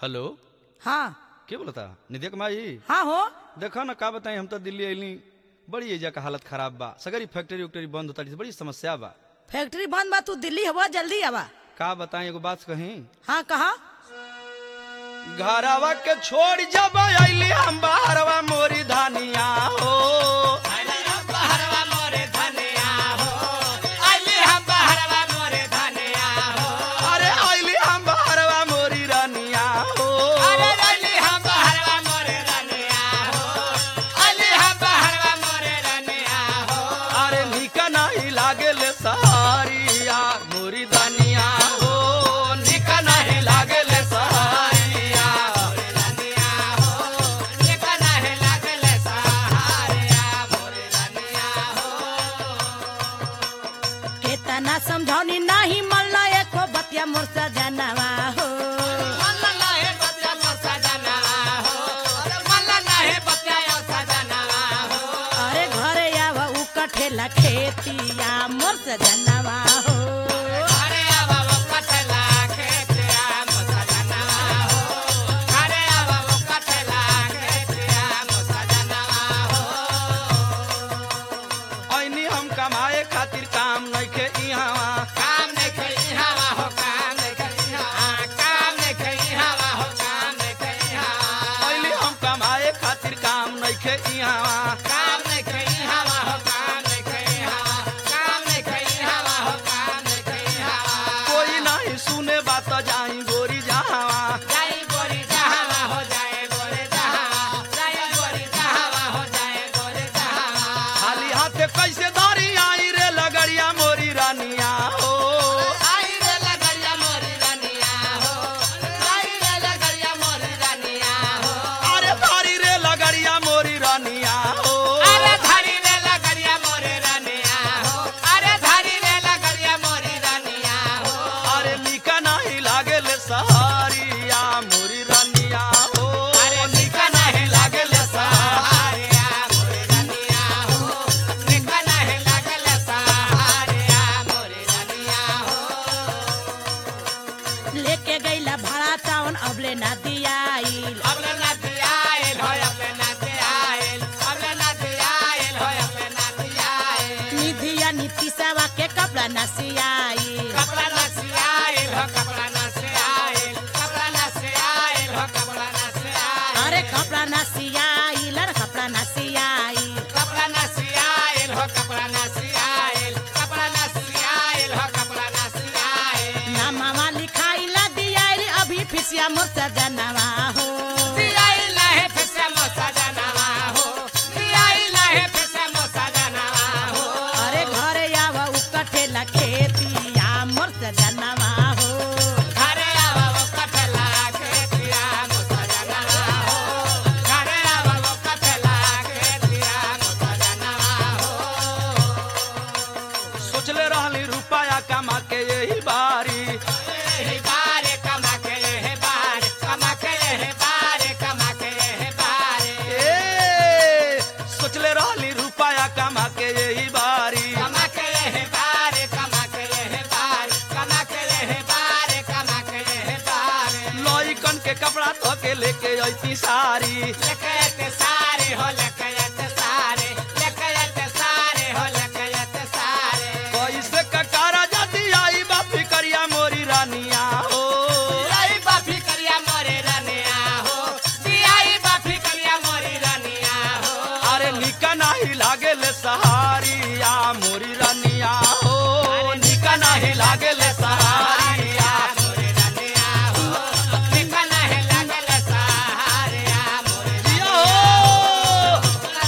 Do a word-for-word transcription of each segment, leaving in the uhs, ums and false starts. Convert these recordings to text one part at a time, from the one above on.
Hello हाँ के बोलता निधिया कमाई हाँ हो देखा ना का बताई हम तो दिल्ली अली बड़ी एजा का हालत खराब बा सगरी फैक्ट्री उक्ट्री बंद होता बड़ी समस्या बा। फैक्ट्री बंद बा तू दिल्ली हवा जल्दी आवा। का बताई एगो बात कहीं हाँ कहा घरवा के छोड़ जब अली हम बाहरवा मोरी धानिया हो अरे अली हम बाहरवा मोरी रानिया हो अरे निका नहीं लागेल सहारिया मोरी दानिया हो निका नहीं लागेल सहारिया केतना समझौनी नहीं मल्ला एको बतिया मोर सजनवा हो अरे घरे आवा उ कठेला खेतिया मोर सजनवा हो ऐनी हम कमाए खातिर काम नइखे इहावा ऐली हम कमाए खातिर काम नइखे इहावा कोई नहीं सुने बात जाई गोरी जहावा खाली हाथे कैसे धारी आई रे लगड़िया मोरी रानिया हो अरे धारी रे लगड़िया मोरी रानिया हो अरे निका नहीं लागेल सहारिया मोरी रानिया हो निका नहीं लागेल सहारिया लेके गईला भाड़ा टाउन अबले ना दियाइल निधिया नीतिशवा के कपड़ा ना सियाइल अरे कपड़ा ना सियाइल अरे कपड़ा ना सियाइल ना मामा लिखाई ला दियाइल अभी फिसिया मोर सजनवा हो अरे घरे आवा उ कठेला खेतिया मोर सजनवा हो सोचले रहली रुपया कमा के यही बारी ए सोचले रहली रुपया कमा के यही बारी लइकन के कपड़ा धो के लेके अइती सारी कैसे ककारा जाती आई बापी करिया मोरी रानिया हो अरे निका नहीं लागेल सहारिया मोरी रानिया हो निका नहीं लागेल सहारिया जिया हो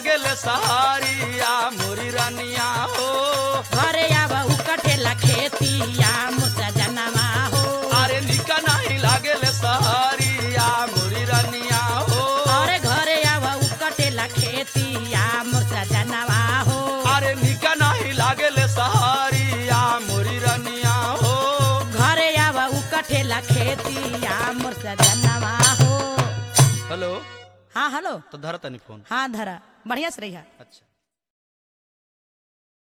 लागेले सहारिया मोरी रनिया हो। घरे आवा उ कठेला खेतिया मोर सजनवा हो। अरे निका नहीं लागेले सहारिया मोरी रनिया हो। अरे घरे आवा उ कठेला खेतिया मोर सजनवा हो। अरे निका नहीं लागेले सहारिया मोरी रनिया हो। घरे आवा उ कठेला खेतिया मोर सजनवा हो। हेलो हाँ हेलो। तो धर तनी फोन। हाँ धरा बढ़िया से रही। अच्छा